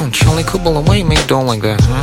Charlie Kubala, why you make down like that, huh?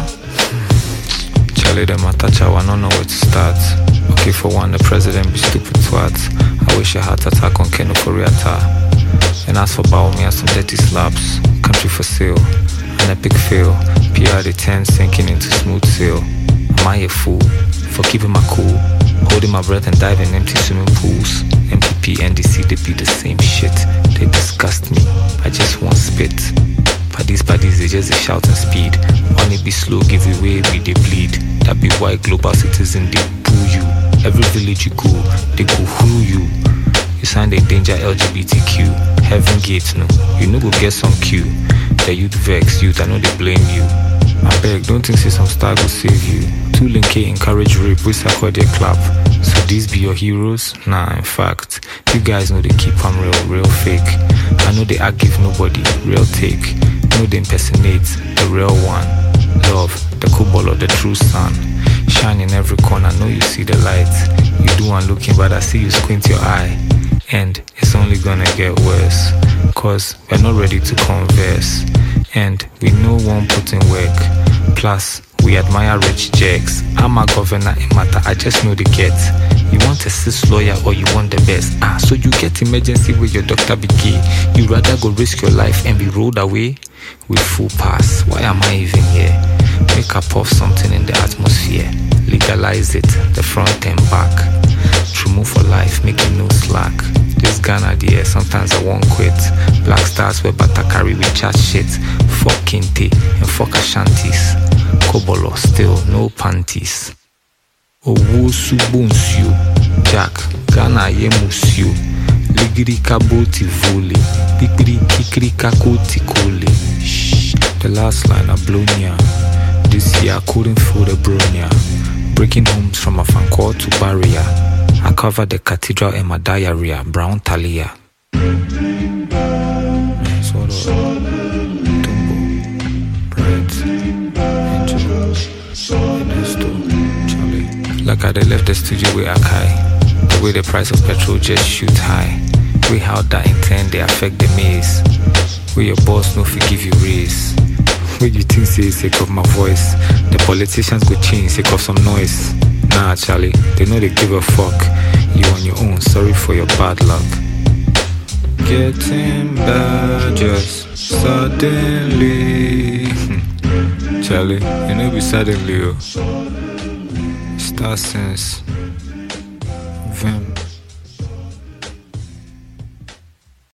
Charlie, them Atachawa, I don't know where to start. Okay, for one, the president be stupid twat. I wish a heart attack on Keno Koreata. And as for Baomi, I some dirty slaps. Country for sale, an epic fail. PR the 10 sinking into smooth sail. Am I a fool for keeping my cool? Holding my breath and diving in empty swimming pools. MPP, NDC, they be the same shit. They disgust me, I just won't spit. Paddies, they just a shout and speed. When it be slow, give away, we they bleed. That be why global citizen, they boo you. Every village you go, they go through you. You sign the danger LGBTQ. Heaven gates, no, you know go get some Q. The youth vex, youth, I know they blame you. I beg, don't think say some star go save you. 2Link encourage rape, we suck their clap. So these be your heroes? Nah, in fact, you guys know they keep them real fake. I know they act give nobody, real take. Know they impersonate the real one. Love, the cobalt of the true sun. Shine in every corner, know you see the light. You do one looking, but I see you squint your eye. And it's only gonna get worse, cause we're not ready to converse. And we know one put in work. Plus, we admire rich jerks. I'm a governor in matter, I just know the get. You want a cis lawyer or you want the best. So you get emergency where your doctor be gay. You rather go risk your life and be rolled away with full pass. Why am I even here? Make up of something in the atmosphere. Legalize it, the front and back. True move for life, make it no slack. This Ghana there, sometimes I won't quit. Black stars where Bata carry with chat shit. Fuck Kinte and fuck Ashantis. Kobolo still no panties. Owo subonsio Jack Ghana ye musio. Ligiri kaboti vole. Bigiri kikiri kakoti kole. Shh. The last line I blown ya. This year I couldn't feel the bronya. Breaking homes from Afankor to Barrier. I covered the cathedral in my diarrhea. Brown Thalia. Tumbo, Bread, Angel, Ernesto, Charlie. Like I they left the studio with Akai. The way the price of petrol just shoot high. We how that intent they affect the maze. Where your boss no forgive you raise. Where you think say sake of my voice. The politicians go change sake of some noise. Nah, Charlie, they know they give a fuck. You on your own, sorry for your bad luck. Getting bad just suddenly. Charlie, you know be suddenly, oh. Star sense.